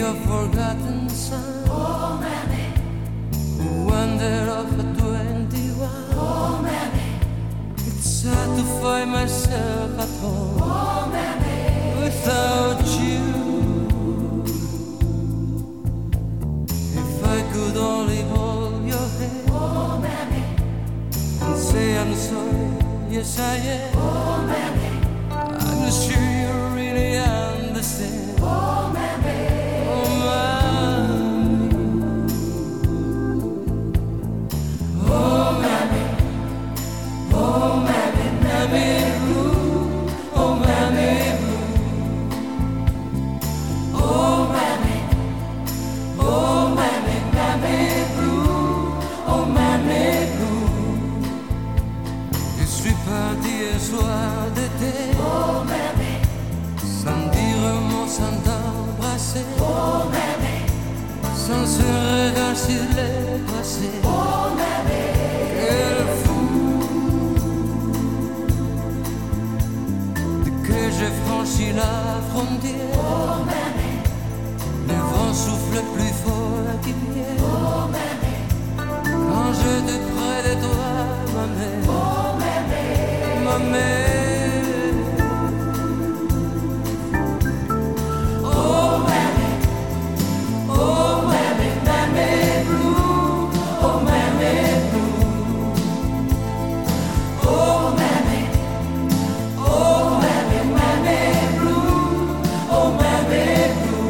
a forgotten son. Oh, mammy. Who wandered off at 21. Oh, mammy. It's hard to find myself at home. Oh, mammy. Without you. If I could only hold your hand. Oh, mammy. And say I'm sorry. Yes, I am. Oh, mammy. I'm sure you really understand. Oh, mammy. Oh, mammy. Oh, mammy. Oh, mammy, mammy blue. Oh, mammy blue. Oh, mammy. Oh, mammy, mammy blue. Oh, mammy blue. Je suis parti un soir d'été. Oh, mammy. Sans dire un mot, sans t'embrasser. Oh, mammy. Sans ce regard sur les passé. Oh, mammy. Quel fou que j'ai franchi la frontière. Oh, mammy. Le vent souffle plus fort qu'hier. Oh, mammy. Quand j'étais près de toi, ma mère. Oh, mammy. Ma mère. Oh, mammy. Oh, mammy, mammy blue. Oh, mammy blue. Oh, mammy. Oh, mammy, mammy blue. Oh, mammy blue.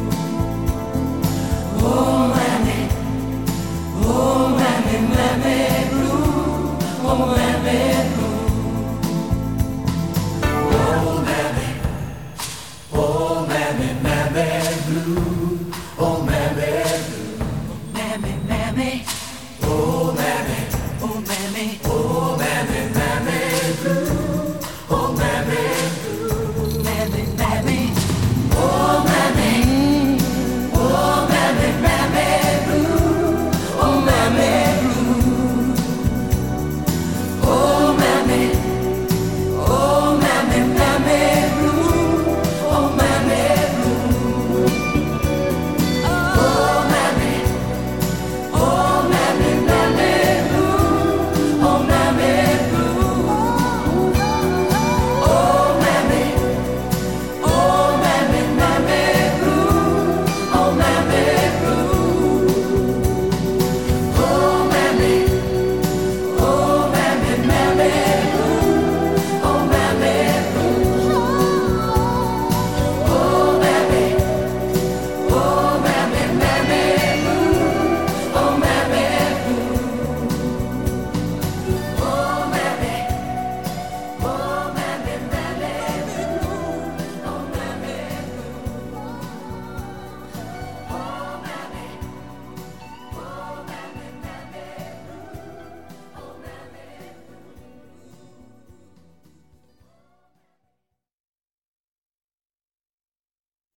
Oh, mammy. Oh, mammy, mammy blue. Oh, mammy blue. Oh, mammy. Oh, mammy, mammy blue.